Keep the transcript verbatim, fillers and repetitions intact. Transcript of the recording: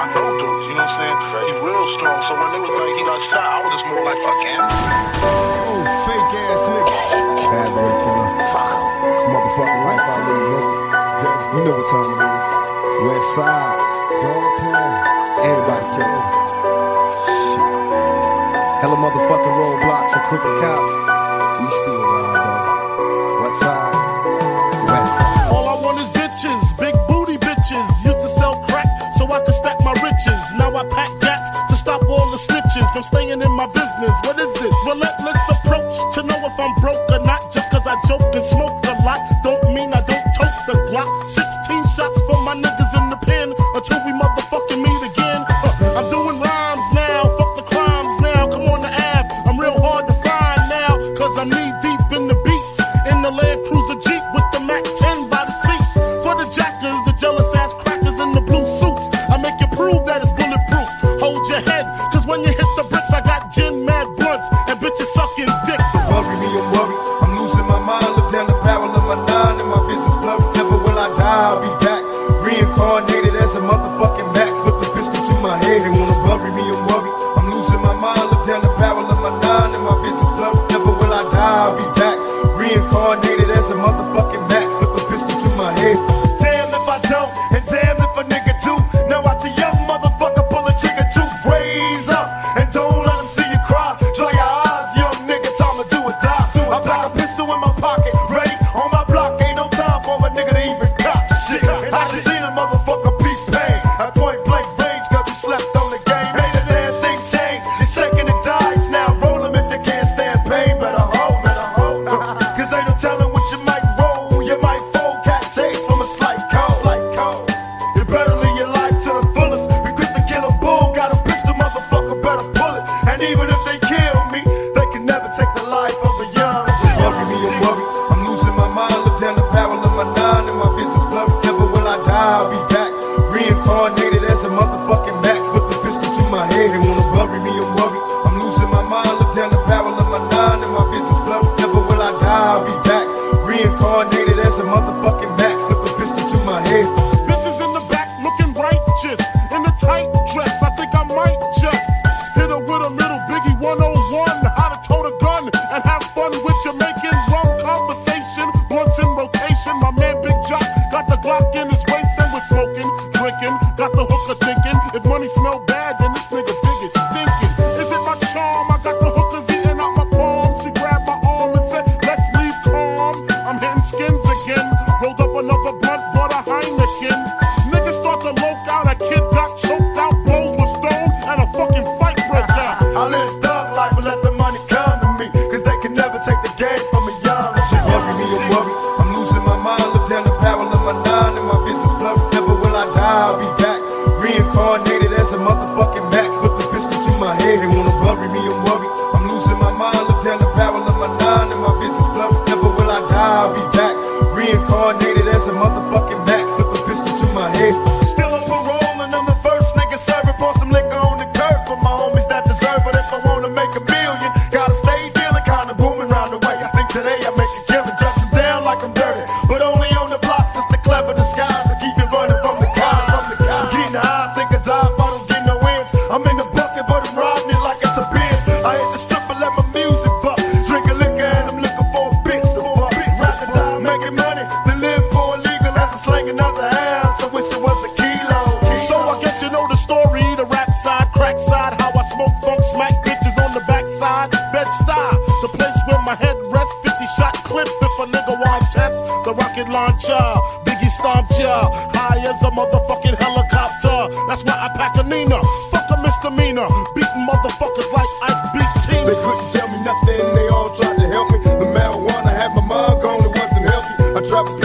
I know dudes, you know what I'm saying? He's real strong, so when they was like, he got shot, I was just more like, fuck him. Oh, fake ass nigga. Bad boy killer. Fuck him. This motherfucking life I live, nigga. You know what time it is. West side, Dog Pound, everybody killing. Shit. Hella motherfucking roadblocks and crooked cops. We still ride though. West side, West side. All I want is bitches, big booty bitches. Used to sell crack so I could stack my riches. Now I pack gats to stop all the snitches from staying in my business. What is this? Relentless approach to know if I'm broke or not. Just cause I joke and smoke a lot don't mean I don't tote the Glock. Sixteen shots for my niggas in the pen until we motherfucking meet again. Uh, I'm doing rhymes now, fuck the crimes now. Come on the Ave, I'm real hard to find now. Cause I'm knee deep in the beats. In the Land Cruiser Jeep with the Mac ten by the seats. For the jackers, the jealous ass crackers in the blue suits. I make you prove that it's bulletproof. Hold your head, cause when you hit the bricks, I got gin, mad blunts, and bitches sucking dick. Worry me and worry, I'm losing my mind. Look down the barrel of my nine and my vision's blurry. Never will I die, I'll be back. Reincarnated as a motherfucking Mac. Put the pistol to my head, they wanna worry me and worry. I'm losing my mind. Look down the barrel of my nine and my vision's blurry. Never will I die, I'll be back. Reincarnated as a motherfucking Mac. Put the pistol to my head. Damn if I don't, and damn if a nigga do. Now watch a young motherfucker pull a trigger to raise up, and don't let him see you cry. Dry your eyes, young nigga, time to do or die. I pack a pistol in my pocket, ready on my block. Ain't no time for a nigga to even cop shit. And I just seen a motherfucker be paid at point blank range, cause you slept on the game. Made a damn thing change, you're shaking the dice now. Roll them if you can't stand pain, better hold, better hold. Cause ain't no telling what you might roll, you might fold. Cat chase from a slight cold, slight cold. You better live your life to the fullest. We quit to kill a bull, got a pistol, motherfucker, better pull it. And even if they kill me, they can never take the life of a young. Worry me and worry, I'm losing my mind. Look down the barrel of my nine and my vision's blurry. Never will I die, I'll be back. Reincarnated as a motherfucking Mac. Put the pistol to my head, they wanna worry me and worry. I'm losing my mind. Look down the barrel of my nine and my vision's blurry. Never will I die, I'll be back. Reincarnated as a motherfucking Mac. Put the pistol to my head. Bitches in the back looking righteous in a tight dress. I think I might just hit her with a little Biggie one oh one. How to tote a gun and have fun with Jamaican rum conversation. Blunts in rotation. My man Big Jock got the Glock in his waist and we're smoking, drinking. Got the hooker thinking if money smell bad, then this nigga big is stinking. Is it my charm? I got the hookers eating out my palm. She grabbed my arm and said, let's leave calm. I'm hitting skins again. Rolled up another blunt, bought a Heineken. Niggas start to loke out. A kid got choked out, blows were stoned, and a fucking fight broke out. I live thug life, but let the money come to me, cause they can never take the game from a young. Worry me and worry, I'm losing my mind. Look down the barrel of my nine and my vision's blurry. Never will I die, I'll be back. Reincarnated as a motherfucking Mac. Put the pistol to my head, they wanna worry me and worry. I'm losing my mind. Look down the barrel of my nine and my vision's blurry. Never will I die, I'll be back. Reincarnated as a motherfucking Mac. Put the pistol to my head. Still on parole, and I'm the first nigga serving. Pour some liquor on the curb for my homies that deserve it. If I wanna make a million, gotta stay dealing, kinda booming round the way. I think today I make a killing, dressing down like I'm dirty, but only on the block, just a clever disguise to keep it running from the cops. From the cops. I'm getting high, I think I die if I don't get no ends. I'm in the bucket, but I'm riding it like it's a bin. I hit the strip and let my music buck. Drinking liquor and I'm looking for a bitch to fuck. Rapping die, making money, then live for illegal as a slang another ounce. I wish it was a kilo. So I guess you know the story, the rap side, crack side, how I smoke funk, smack bitches on the backside. Bed-Stuy, the place where my head rests. fifty shot clip if a nigga want test. The rocket launcher, Biggie stomped ya, high as a motherfucking helicopter. That's why I pack a Nina, fuck a misdemeanor, beating motherfuckers like Ike beat Tina. They couldn't tell me nothing, they all tried to help me. The marijuana had my mind gone, it wasn't healthy. I dropped